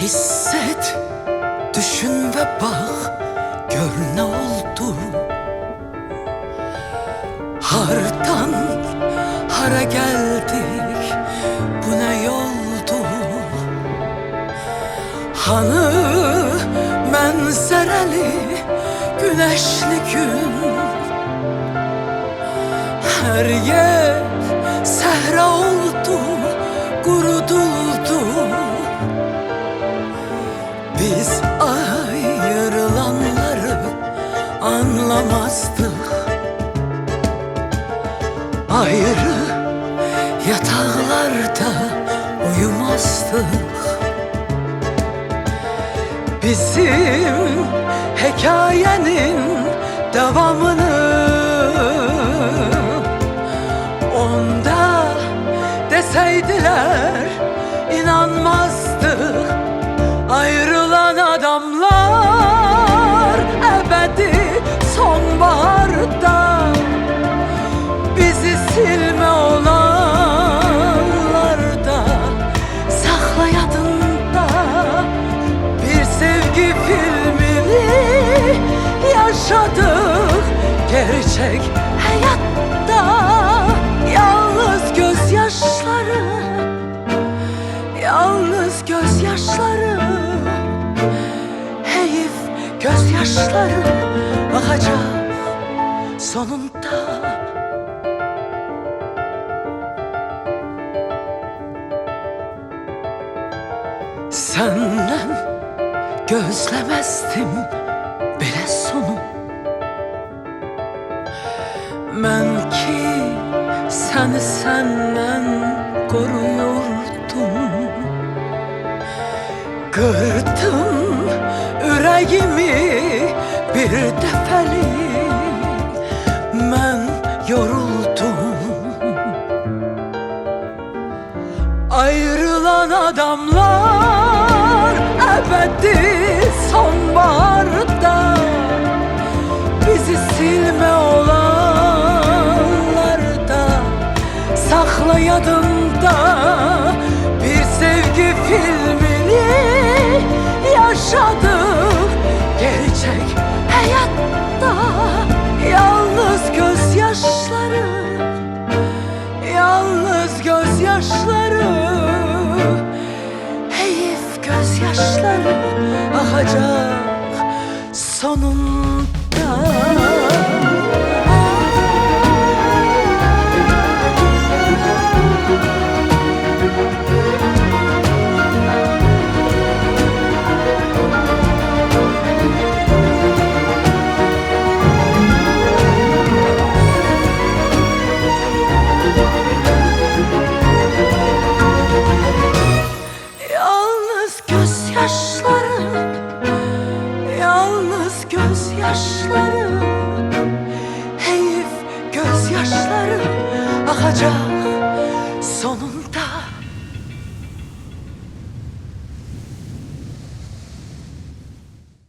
Hisset, düşün ve bak, gör ne oldu. Hardan hara geldik, bu ne yoldu. Hanı mənzərəli, güneşli gün. Her yer səhra oldu, quruduldu. Biz ayrılanları anlamazdık. Ayrı yataklarda uyumazdık. Bizim hikayenin devamını onda deseydiler inanmazdık. Ayrılan adamlar ebedi sonbaharda, bizi silme olanlarda sakla yadında. Bir sevgi filmini yaşadık gerçek hayatta. Yalnız gözyaşları, yalnız gözyaşları, heyif gözyaşları akacak sonunda. Senden gözlemezdim bile sonu. Ben ki seni senden koruyordum. Kırdın yüreğimi bir defelik, ben yoruldum. Ayrılan adamlar ebedi sonbaharda, bizi silme olanlarda sakla yadında. Bir sevgi filmini yaşadık gerçek hayatta. Yalnız gözyaşları, yalnız gözyaşları, heyif gözyaşları akacak sonunda. Yalnız gözyaşları, heyif gözyaşları akacak